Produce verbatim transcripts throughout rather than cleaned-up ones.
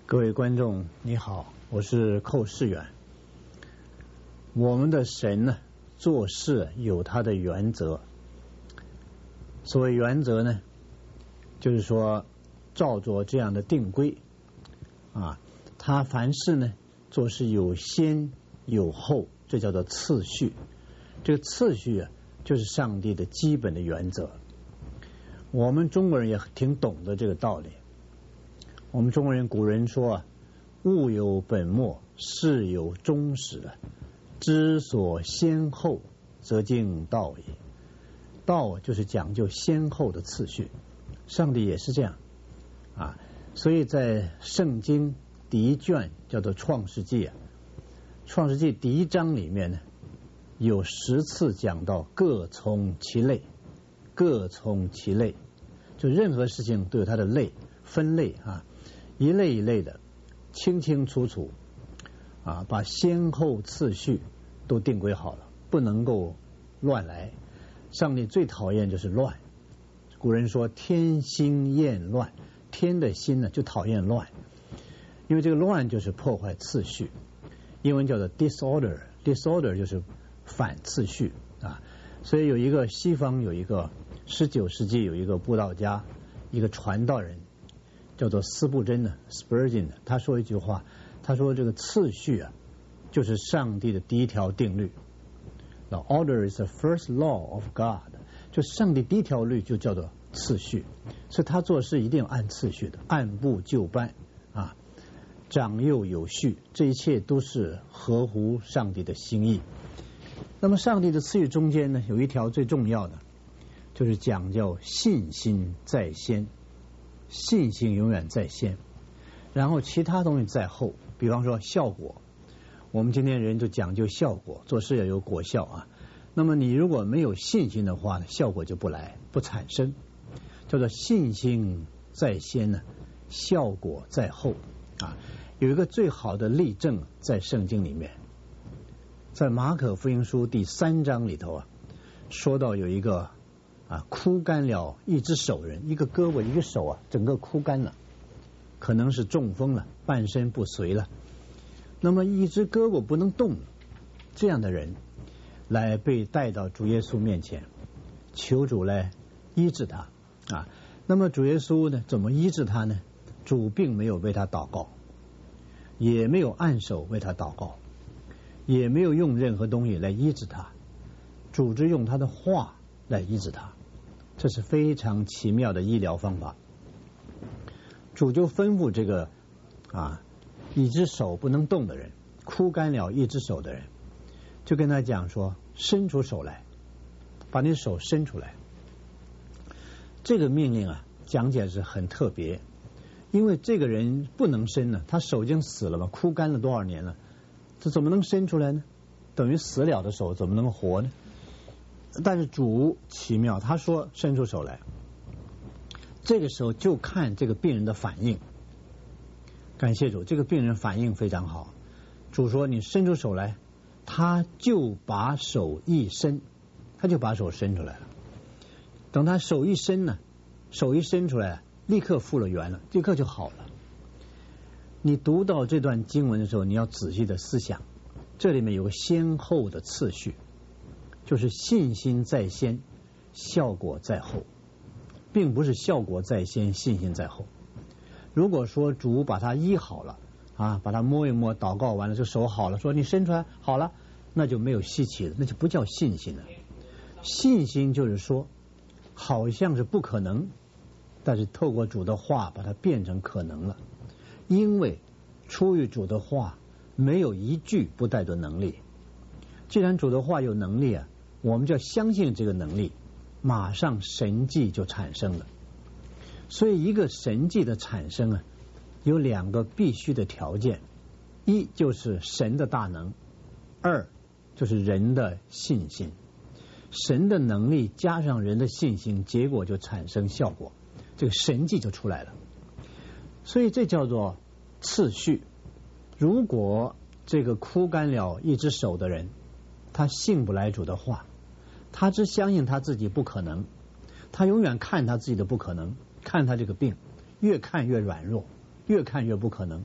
各位观众你好，我是寇世远。我们的神呢，做事有他的原则。所谓原则呢，就是说照着这样的定规啊，他凡事呢做事有先有后，这叫做次序。这个次序啊，就是上帝的基本的原则。我们中国人也挺懂得这个道理。我们中国人古人说啊，物有本末，事有终始，知所先后，则近道也。道就是讲究先后的次序，上帝也是这样啊。所以在圣经第一卷叫做创世纪啊，创世纪第一章里面呢，有十次讲到各从其类，各从其类，就任何事情都有它的类分类啊，一类一类的清清楚楚啊，把先后次序都定规好了，不能够乱来。上帝最讨厌就是乱。古人说天心厌乱，天的心呢就讨厌乱，因为这个乱就是破坏次序，英文叫做 disorder， disorder 就是反次序啊。所以有一个西方有一个十九世纪有一个布道家，一个传道人叫做斯布真呢 Spurgeon， 他说一句话，他说这个次序啊就是上帝的第一条定律。The order is the first law of God， 就上帝第一条律就叫做次序，所以他做事一定按次序的，按部就班啊，长幼有序，这一切都是合乎上帝的心意。那么上帝的次序中间呢，有一条最重要的，就是讲究信心在先，信心永远在先，然后其他东西在后。比方说效果，我们今天人就讲究效果，做事要有果效啊。那么你如果没有信心的话，效果就不来，不产生，叫做信心在先呢，效果在后啊。有一个最好的例证在圣经里面，在马可福音书第三章里头啊，说到有一个啊枯干了一只手人，一个胳膊一个手啊，整个枯干了，可能是中风了，半身不遂了。那么一只胳膊不能动，这样的人来被带到主耶稣面前，求主来医治他啊。那么主耶稣呢，怎么医治他呢？主并没有为他祷告，也没有按手为他祷告，也没有用任何东西来医治他，主只用他的话来医治他。这是非常奇妙的医疗方法。主就吩咐这个啊一只手不能动的人，枯干了一只手的人，就跟他讲说，伸出手来，把你手伸出来。这个命令啊讲起来是很特别，因为这个人不能伸呢，他手已经死了嘛，枯干了多少年了，这怎么能伸出来呢？等于死了的手怎么能活呢？但是主奇妙，他说伸出手来，这个时候就看这个病人的反应。感谢主，这个病人反应非常好。主说你伸出手来，他就把手一伸，他就把手伸出来了。等他手一伸呢，手一伸出来，立刻复了原了，立刻就好了。你读到这段经文的时候，你要仔细的思想，这里面有个先后的次序，就是信心在先，效果在后，并不是效果在先，信心在后。如果说主把他医好了啊，把他摸一摸，祷告完了，这手好了，说你伸出来好了，那就没有稀奇了，那就不叫信心了。信心就是说好像是不可能，但是透过主的话把它变成可能了。因为出于主的话没有一句不带着能力，既然主的话有能力啊，我们就要相信这个能力，马上神迹就产生了。所以一个神迹的产生啊，有两个必须的条件，一就是神的大能，二就是人的信心。神的能力加上人的信心，结果就产生效果，这个神迹就出来了。所以这叫做次序。如果这个枯干了一只手的人，他信不来主的话，他只相信他自己不可能，他永远看他自己的不可能，看他这个病越看越软弱，越看越不可能，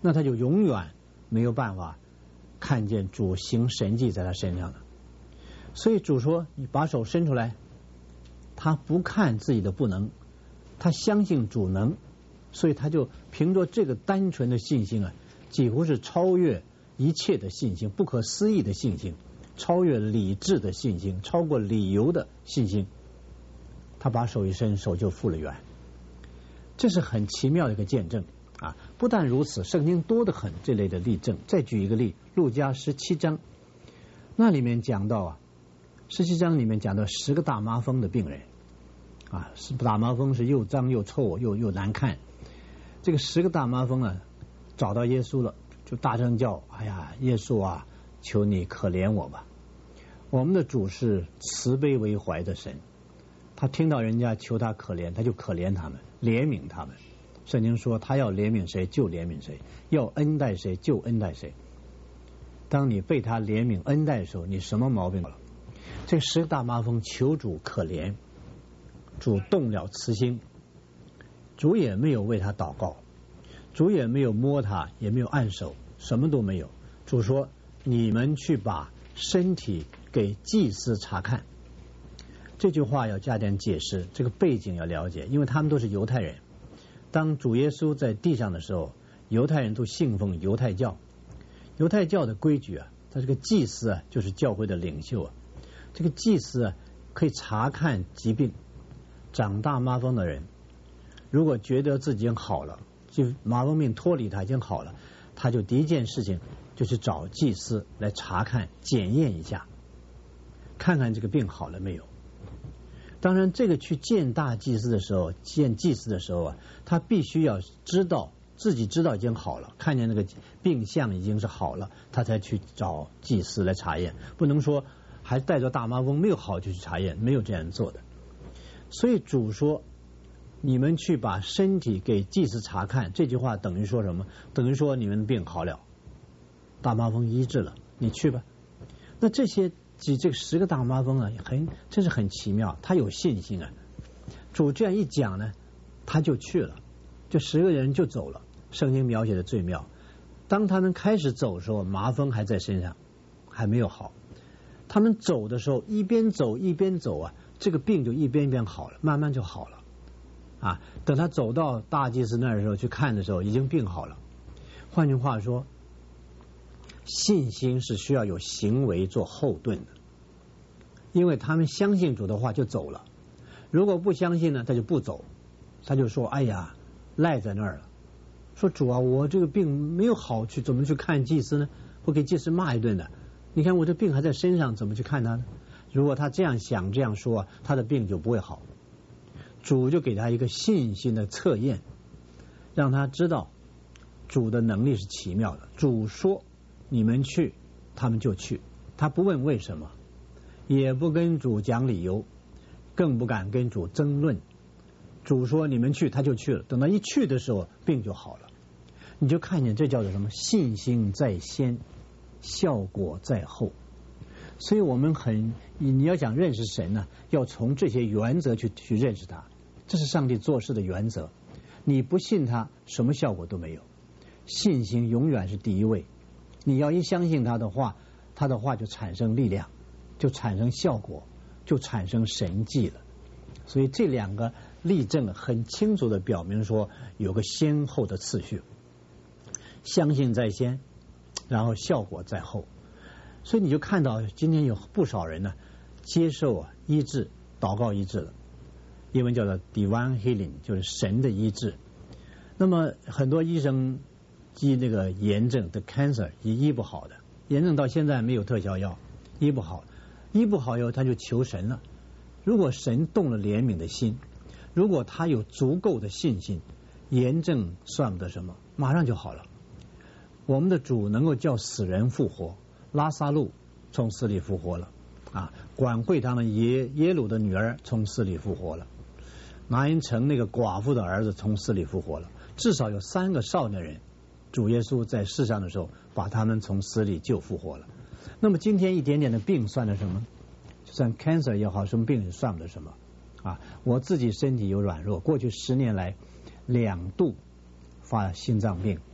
那他就永远没有办法看见主行神迹在他身上了。所以主说你把手伸出来，他不看自己的不能，他相信主能，所以他就凭着这个单纯的信心啊，几乎是超越一切的信心，不可思议的信心，超越理智的信心，超过理由的信心，他把手一伸，手就复了原。这是很奇妙的一个见证啊！不但如此，圣经多得很这类的例证。再举一个例，路加十七章，那里面讲到啊，十七章里面讲到十个大麻风的病人啊，大麻风是又脏又臭又又难看。这个十个大麻风啊，找到耶稣了，就大声叫：“哎呀，耶稣啊，求你可怜我吧！”我们的主是慈悲为怀的神，他听到人家求他可怜，他就可怜他们，怜悯他们。圣经说他要怜悯谁就怜悯谁，要恩待谁就恩待谁。当你被他怜悯恩待的时候，你什么毛病了？这十个大麻风求主可怜，主动了慈心，主也没有为他祷告，主也没有摸他，也没有按手，什么都没有。主说你们去把身体给祭司查看。这句话要加点解释，这个背景要了解，因为他们都是犹太人。当主耶稣在地上的时候，犹太人都信奉犹太教，犹太教的规矩啊，他这个祭司啊就是教会的领袖啊，这个祭司啊可以查看疾病，长大麻风的人如果觉得自己已经好了，就麻风病脱离他已经好了，他就第一件事情就去找祭司来查看检验一下，看看这个病好了没有。当然这个去见大祭司的时候，见祭司的时候啊，他必须要知道自己知道已经好了，看见那个病象已经是好了，他才去找祭司来查验，不能说还带着大麻风没有好就去查验，没有这样做的。所以主说你们去把身体给祭司查看，这句话等于说什么？等于说你们病好了，大麻风医治了，你去吧。那这些这这个十个大麻风啊，很真是很奇妙，他有信心啊。主这样一讲呢，他就去了，这十个人就走了。圣经描写的最妙，当他们开始走的时候，麻风还在身上，还没有好。他们走的时候，一边走一边走啊，这个病就一边一边好了，慢慢就好了啊。等他走到大祭司那儿的时候去看的时候，已经病好了。换句话说，信心是需要有行为做后盾的，因为他们相信主的话就走了，如果不相信呢，他就不走，他就说哎呀赖在那儿了，说主啊，我这个病没有好，去怎么去看祭司呢？会给祭司骂一顿的，你看我这病还在身上，怎么去看他呢？如果他这样想这样说，他的病就不会好。主就给他一个信心的测验，让他知道主的能力是奇妙的。主说你们去，他们就去，他不问为什么，也不跟主讲理由，更不敢跟主争论。主说你们去，他就去了。等到一去的时候，病就好了。你就看见这叫做什么？信心在先，效果在后。所以我们很，你要想认识神呢，要从这些原则去去认识他，这是上帝做事的原则。你不信他，什么效果都没有。信心永远是第一位。你要一相信他的话，他的话就产生力量，就产生效果，就产生神迹了。所以这两个例证很清楚的表明说有个先后的次序，相信在先，然后效果在后。所以你就看到今天有不少人呢接受啊医治，祷告医治了，英文叫做 divine healing， 就是神的医治。那么很多医生医那个炎症的 cancer 也医不好的，炎症到现在没有特效药，医不好，医不好以后他就求神了。如果神动了怜悯的心，如果他有足够的信心，炎症算不得什么，马上就好了。我们的主能够叫死人复活，拉撒路从死里复活了啊！管会堂的耶耶鲁的女儿从死里复活了，拿因城那个寡妇的儿子从死里复活了，至少有三个少年人，主耶稣在世上的时候把他们从死里救复活了。那么今天一点点的病算得什么？就算 cancer 也好，什么病也算不得什么啊！我自己身体有软弱，过去十年来两度发心脏病，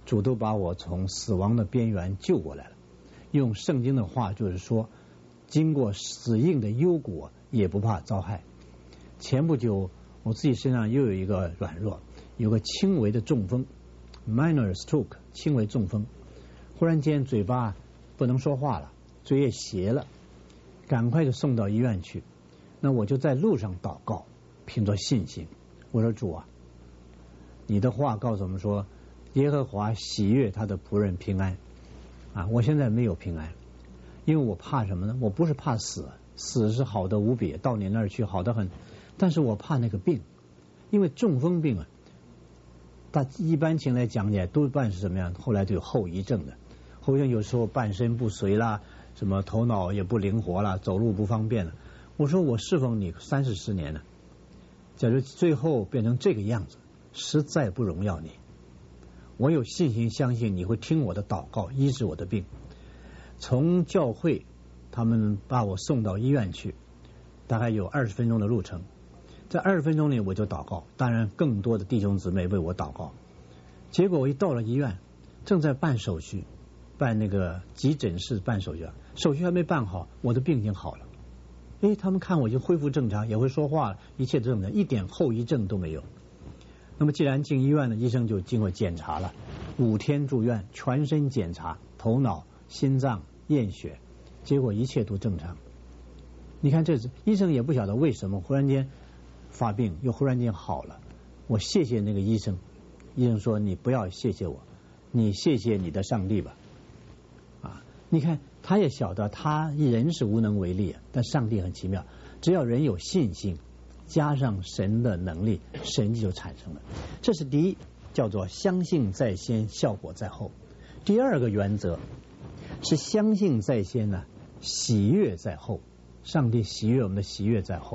主都把我从死亡的边缘救过来了。用圣经的话就是说，经过死荫的幽谷也不怕遭害。前不久我自己身上又有一个软弱，有个轻微的中风 minor stroke 轻微中风，忽然间嘴巴不能说话了，嘴也斜了，赶快就送到医院去。那我就在路上祷告，凭着信心，我说主啊，你的话告诉我们说，耶和华喜悦他的仆人平安啊！我现在没有平安，因为我怕什么呢？我不是怕死，死是好的无比，到你那儿去好得很，但是我怕那个病，因为中风病啊，他一般情来讲解多半是什么样？后来都有后遗症的，后遗症有时候半身不遂啦，什么头脑也不灵活啦，走路不方便了。我说我侍奉你三四十年了，假如最后变成这个样子，实在不荣耀你。我有信心相信你会听我的祷告，医治我的病。从教会他们把我送到医院去，大概有二十分钟的路程，在二十分钟里我就祷告，当然更多的弟兄姊妹为我祷告。结果我一到了医院，正在办手续，办那个急诊室办手续，手续还没办好，我的病已经好了。哎，他们看我就恢复正常，也会说话了，一切正常，一点后遗症都没有。那么既然进医院呢，医生就经过检查了，五天住院，全身检查，头脑、心脏、验血，结果一切都正常。你看这是医生也不晓得为什么忽然间发病，又忽然间好了。我谢谢那个医生，医生说你不要谢谢我，你谢谢你的上帝吧。啊，你看他也晓得他人是无能为力，但上帝很奇妙，只要人有信心，加上神的能力，神就产生了。这是第一，叫做相信在先，效果在后。第二个原则是相信在先呢，喜悦在后。上帝喜悦我们的喜悦在后。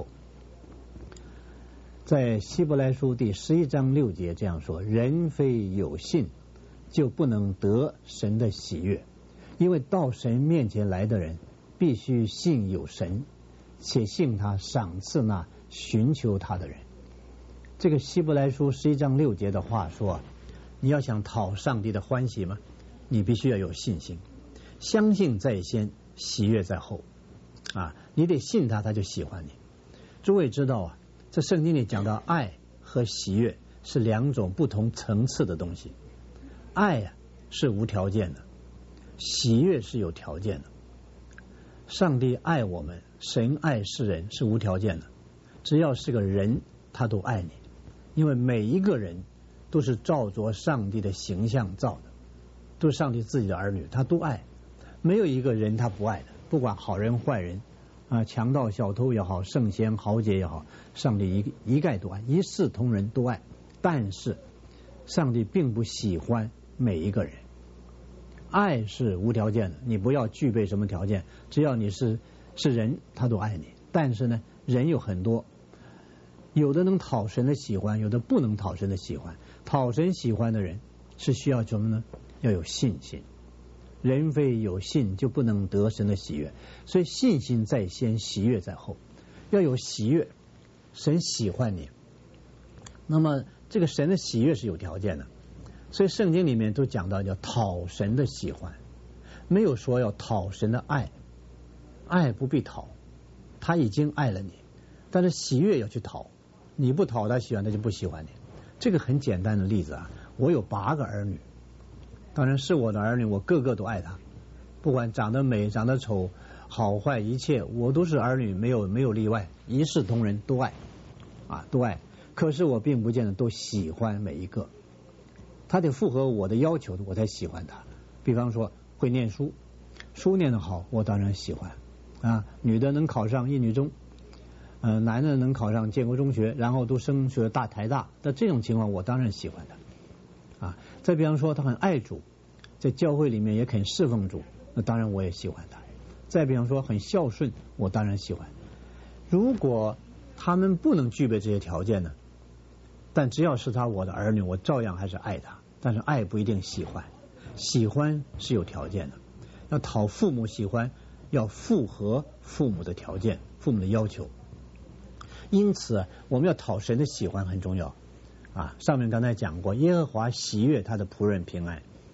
在希伯来书第十一章六节这样说：人非有信，就不能得神的喜悦，因为到神面前来的人，必须信有神，且信他赏赐那寻求他的人。这个希伯来书十一章六节的话说，你要想讨上帝的欢喜吗？你必须要有信心，相信在先，喜悦在后啊！你得信他，他就喜欢你。诸位知道啊，这圣经里讲到爱和喜悦是两种不同层次的东西。爱啊是无条件的，喜悦是有条件的。上帝爱我们，神爱世人是无条件的，只要是个人他都爱你，因为每一个人都是照着上帝的形象造的，都是上帝自己的儿女，他都爱，没有一个人他不爱的，不管好人坏人啊，强盗小偷也好，圣贤豪杰也好，上帝一一概都爱，一视同仁都爱。但是上帝并不喜欢每一个人，爱是无条件的，你不要具备什么条件，只要你是是人，他都爱你。但是呢，人有很多，有的能讨神的喜欢，有的不能讨神的喜欢。讨神喜欢的人是需要什么呢？要有信心。人非有信，就不能得神的喜悦。所以信心在先，喜悦在后。要有喜悦，神喜欢你。那么这个神的喜悦是有条件的，所以圣经里面都讲到要讨神的喜欢，没有说要讨神的爱。爱不必讨，他已经爱了你，但是喜悦要去讨，你不讨他喜欢，他就不喜欢你。这个很简单的例子啊，我有八个儿女，当然是我的儿女，我个个都爱他，不管长得美长得丑好坏一切，我都是儿女，没有没有例外，一视同仁，都爱啊都爱。可是我并不见得都喜欢每一个，他得符合我的要求，我才喜欢他。比方说会念书，书念得好，我当然喜欢啊。女的能考上一女中，呃，男的能考上建国中学，然后都升学大台大，那这种情况我当然喜欢他啊。再比方说他很爱主，在教会里面也肯侍奉主，那当然我也喜欢他。再比方说很孝顺，我当然喜欢。如果他们不能具备这些条件呢，但只要是他我的儿女，我照样还是爱他。但是爱不一定喜欢，喜欢是有条件的，要讨父母喜欢，要符合父母的条件，父母的要求。因此我们要讨神的喜欢很重要啊。上面刚才讲过，耶和华喜悦他的仆人平安，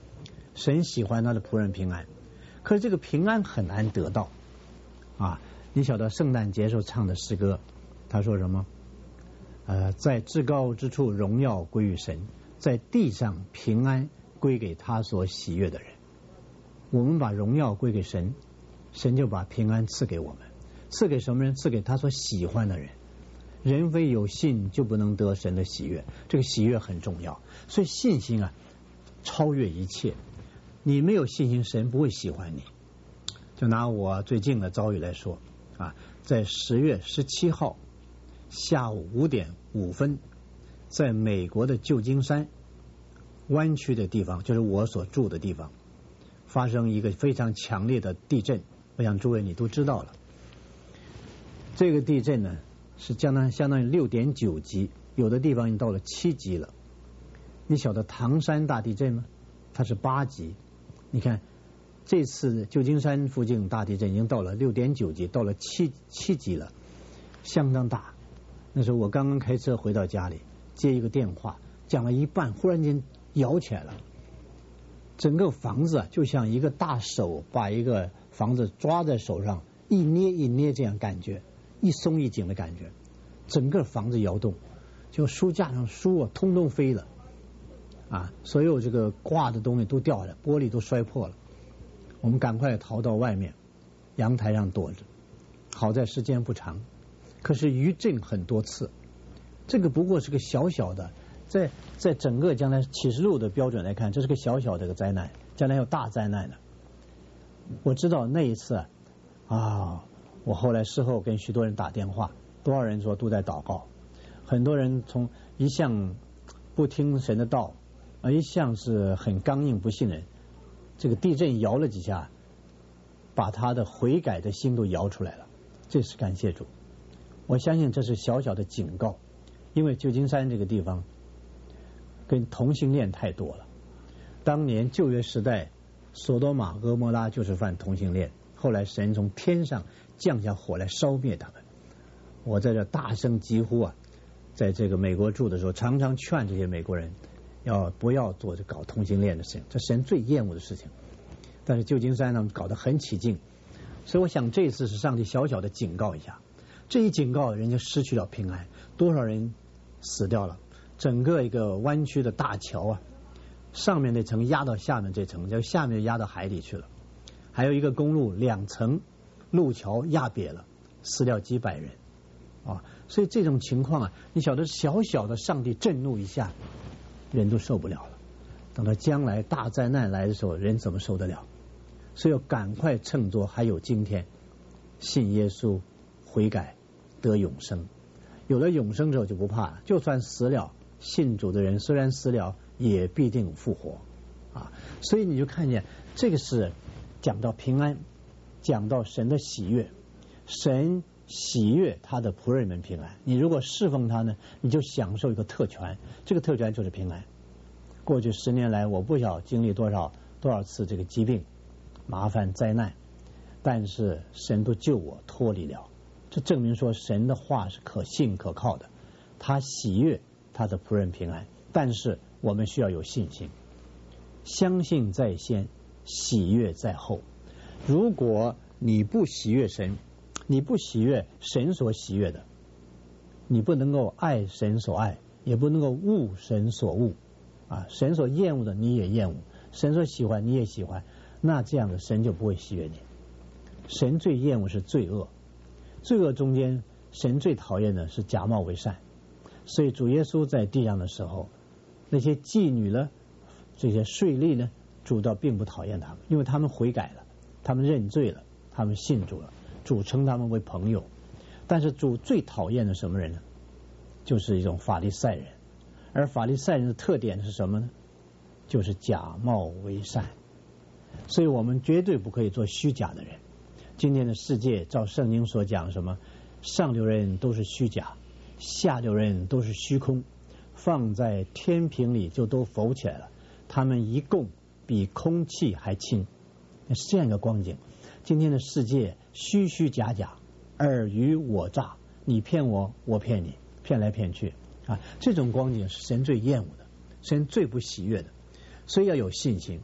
神喜欢他的仆人平安，可是这个平安很难得到啊！你晓得圣诞节时候唱的诗歌，他说什么？呃，在至高之处荣耀归于神，在地上平安归给他所喜悦的人。我们把荣耀归给神，神就把平安赐给我们。赐给什么人？赐给他所喜欢的人。人非有信就不能得神的喜悦，这个喜悦很重要。所以信心啊，超越一切。你没有信心，神不会喜欢你。就拿我最近的遭遇来说啊，在十月十七号下午五点五分，在美国的旧金山湾区的地方，就是我所住的地方，发生一个非常强烈的地震。我想诸位你都知道了，这个地震呢是相当相当于六点九级，有的地方已经到了七级了。你晓得唐山大地震吗？它是八级。你看这次旧金山附近大地震已经到了六点九级，到了七七级了，相当大。那时候我刚刚开车回到家里，接一个电话，讲了一半，忽然间摇起来了，整个房子就像一个大手把一个房子抓在手上，一捏一捏，这样感觉一松一紧的感觉，整个房子摇动，就书架上书啊通通飞了啊，所有这个挂的东西都掉下来，玻璃都摔破了。我们赶快逃到外面阳台上躲着，好在时间不长，可是余震很多次。这个不过是个小小的，在在整个将来启示录的标准来看，这是个小小的个灾难，将来有大灾难的。我知道那一次啊，我后来事后跟许多人打电话，多少人说都在祷告，很多人从一向不听神的道，啊，一向是很刚硬不信人，这个地震摇了几下，把他的悔改的心都摇出来了，这是感谢主。我相信这是小小的警告，因为旧金山这个地方跟同性恋太多了。当年旧约时代，索多玛俄摩拉就是犯同性恋，后来神从天上降下火来烧灭他们。我在这大声疾呼啊，在这个美国住的时候，常常劝这些美国人要不要做这搞同性恋的事情，这神最厌恶的事情。但是旧金山呢搞得很起劲，所以我想这一次是上帝小小的警告一下，这一警告人家失去了平安，多少人死掉了，整个一个湾区的大桥啊，上面那层压到下面这层，就下面压到海里去了。还有一个公路两层路桥压瘪了，死掉几百人啊！所以这种情况啊，你晓得小小的上帝震怒一下，人都受不了了。等到将来大灾难来的时候，人怎么受得了？所以要赶快趁着还有今天，信耶稣悔改得永生。有了永生之后就不怕了，就算死了，信主的人虽然死了也必定复活啊！所以你就看见这个是讲到平安，讲到神的喜悦，神喜悦他的仆人们平安。你如果侍奉他呢，你就享受一个特权，这个特权就是平安。过去十年来，我不晓经历多少多少次这个疾病、麻烦、灾难，但是神都救我脱离了。这证明说神的话是可信可靠的，他喜悦他的仆人平安。但是我们需要有信心，相信在先，喜悦在后。如果你不喜悦神，你不喜悦神所喜悦的，你不能够爱神所爱，也不能够恶神所恶啊！神所厌恶的你也厌恶，神所喜欢你也喜欢，那这样的神就不会喜悦你。神最厌恶是罪恶，罪恶中间神最讨厌的是假冒为善。所以主耶稣在地上的时候，那些妓女呢，这些税吏呢，主倒并不讨厌他们，因为他们悔改了，他们认罪了，他们信主了，主称他们为朋友。但是主最讨厌的什么人呢？就是一种法利赛人。而法利赛人的特点是什么呢？就是假冒为善。所以我们绝对不可以做虚假的人。今天的世界照圣经所讲，什么上流人都是虚假，下流人都是虚空，放在天平里就都浮起来了，他们一共比空气还轻。是这样一个光景。今天的世界虚虚假假，尔虞我诈，你骗我，我骗你，骗来骗去啊！这种光景是神最厌恶的，神最不喜悦的。所以要有信心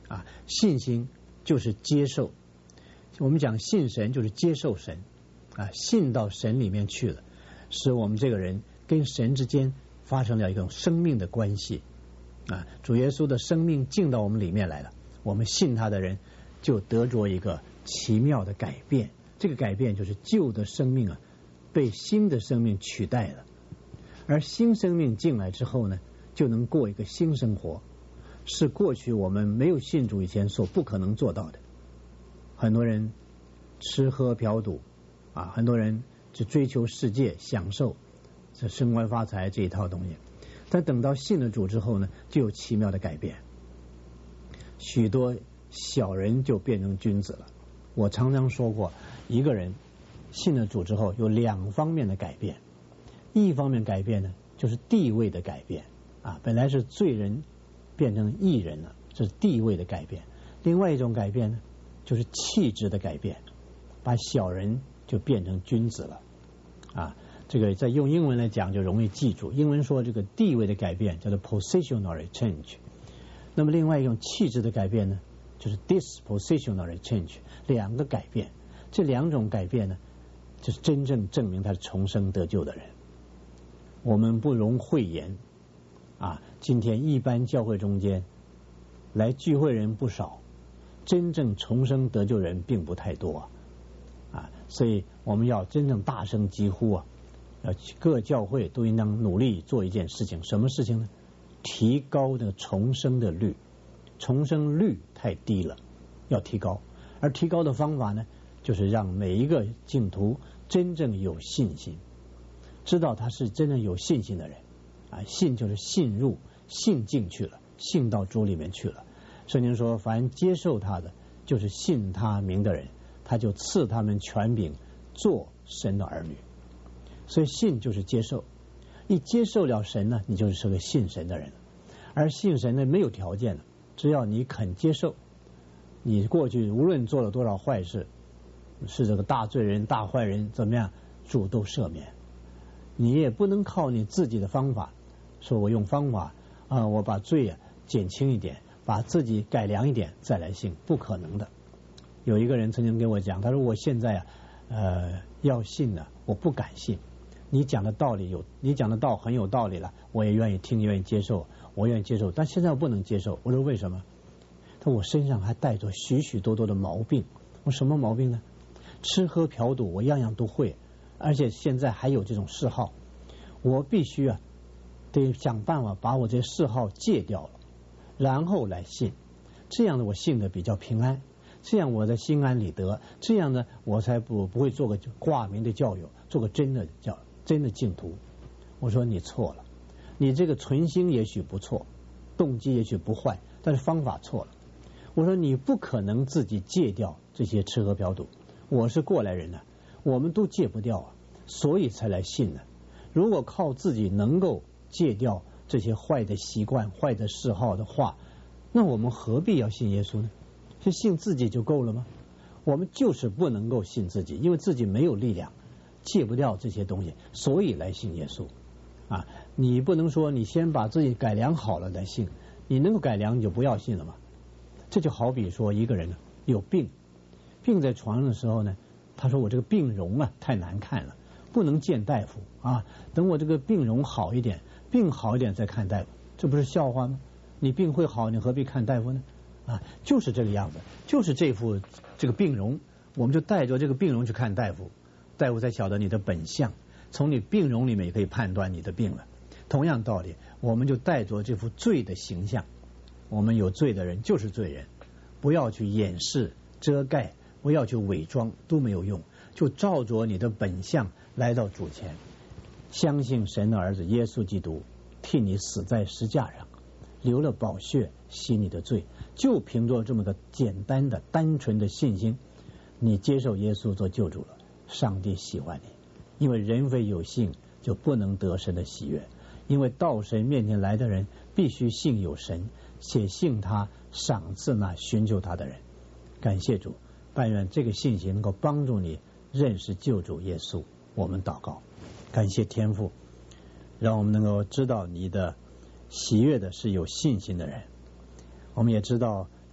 啊，信心就是接受。我们讲信神就是接受神啊，信到神里面去了，使我们这个人跟神之间发生了一种生命的关系啊。主耶稣的生命进到我们里面来了，我们信他的人就得着一个奇妙的改变。这个改变就是旧的生命啊被新的生命取代了，而新生命进来之后呢，就能过一个新生活，是过去我们没有信主以前所不可能做到的。很多人吃喝嫖赌啊，很多人只追求世界享受这升官发财这一套东西，但等到信了主之后呢，就有奇妙的改变，许多小人就变成君子了。我常常说过，一个人信了主之后有两方面的改变，一方面改变呢就是地位的改变啊，本来是罪人变成义人了，这是地位的改变。另外一种改变呢就是气质的改变，把小人就变成君子了啊。这个在用英文来讲就容易记住，英文说这个地位的改变叫做 positional change， 那么另外一种气质的改变呢就是 dispositional change， 两个改变。这两种改变呢就是真正证明他是重生得救的人。我们不容讳言啊，今天一般教会中间来聚会人不少，真正重生得救人并不太多啊，啊，所以我们要真正大声疾呼啊，要各教会都应当努力做一件事情，什么事情呢？提高的重生的率，重生率太低了，要提高。而提高的方法呢，就是让每一个信徒真正有信心，知道他是真正有信心的人啊，信就是信入，信进去了，信到主里面去了。圣经说，凡接受他的，就是信他名的人，他就赐他们权柄做神的儿女。所以信就是接受，一接受了神呢，你就是个信神的人。而信神呢没有条件的，只要你肯接受，你过去无论做了多少坏事，是这个大罪人大坏人怎么样，主都赦免。你也不能靠你自己的方法，说我用方法啊、呃，我把罪啊减轻一点，把自己改良一点再来信，不可能的。有一个人曾经跟我讲，他说我现在啊呃要信呢，我不敢信。你讲的道理有，你讲的道很有道理了，我也愿意听，愿意接受，我愿意接受，但现在我不能接受。我说为什么？他说我身上还带着许许多多的毛病。我什么毛病呢？吃喝嫖赌我样样都会，而且现在还有这种嗜好，我必须啊得想办法把我这些嗜好戒掉了，然后来信，这样的我信的比较平安，这样我的心安理得，这样呢我才不不会做个挂名的教友，做个真的教真的净徒。我说你错了，你这个存心也许不错，动机也许不坏，但是方法错了。我说你不可能自己戒掉这些吃喝嫖赌，我是过来人呢、啊，我们都戒不掉啊，所以才来信呢。如果靠自己能够戒掉这些坏的习惯、坏的嗜好的话，那我们何必要信耶稣呢？是信自己就够了吗？我们就是不能够信自己，因为自己没有力量戒不掉这些东西，所以来信耶稣啊。你不能说你先把自己改良好了来信，你能够改良你就不要信了嘛。这就好比说一个人呢有病，病在床上的时候呢，他说我这个病容啊太难看了，不能见大夫啊，等我这个病容好一点，病好一点再看大夫，这不是笑话吗？你病会好，你何必看大夫呢？啊，就是这个样子，就是这副这个病容，我们就带着这个病容去看大夫，大夫才晓得你的本相，从你病容里面也可以判断你的病了。同样道理，我们就带着这副罪的形象，我们有罪的人就是罪人，不要去掩饰遮盖，不要去伪装，都没有用，就照着你的本相来到主前，相信神的儿子耶稣基督替你死在十架上，流了宝血洗你的罪，就凭着这么个简单的单纯的信心，你接受耶稣做救主了，上帝喜欢你。因为人非有信就不能得神的喜悦，因为到神面前来的人必须信有神，且信他赏赐那寻求他的人。感谢主，但愿这个信息能够帮助你认识救主耶稣。我们祷告，感谢天父，让我们能够知道你的喜悦的是有信心的人。我们也知道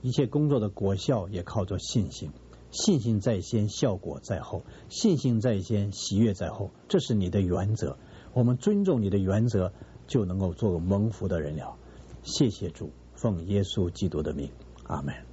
一切工作的果效也靠着信心。信心在先，效果在后；信心在先，喜悦在后。这是你的原则。我们尊重你的原则，就能够做个蒙福的人了。谢谢主，奉耶稣基督的名，阿们。